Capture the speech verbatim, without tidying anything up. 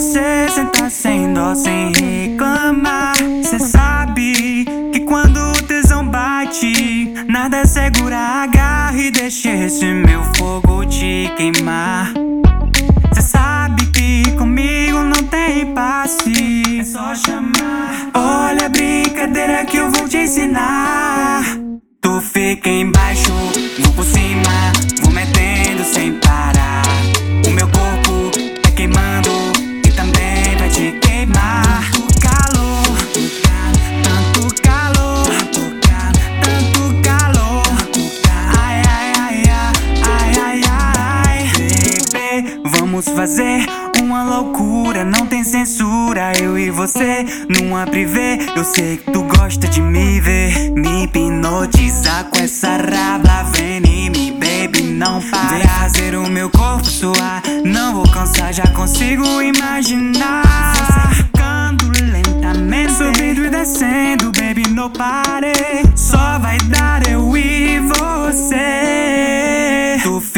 você senta sem dó, sem reclamar. Cê sabe que quando o tesão bate, nada segura, agarra e deixa esse meu fogo te queimar. Cê sabe que comigo não tem passe, é só chamar. Olha a brincadeira que eu vou te ensinar. Tu fica embaixo, vou por cima, vou metendo sem parar. O meu corpo tá queimando e também vai te queimar. Tanto calor, tanto calor, tanto calor. Ai, ai, ai, ai, ai, ai, baby, vamos fazer uma loucura, não tem censura. Eu e você numa privê. Eu sei que tu gosta de me ver, me hipnotizar com essa rabla. Vem em mim, baby, não para. Vem fazer o meu corpo suar, não vou cansar, já consigo imaginar. Você ficando lentamente, subindo e descendo, baby, não pare. Só vai dar eu e você. Tu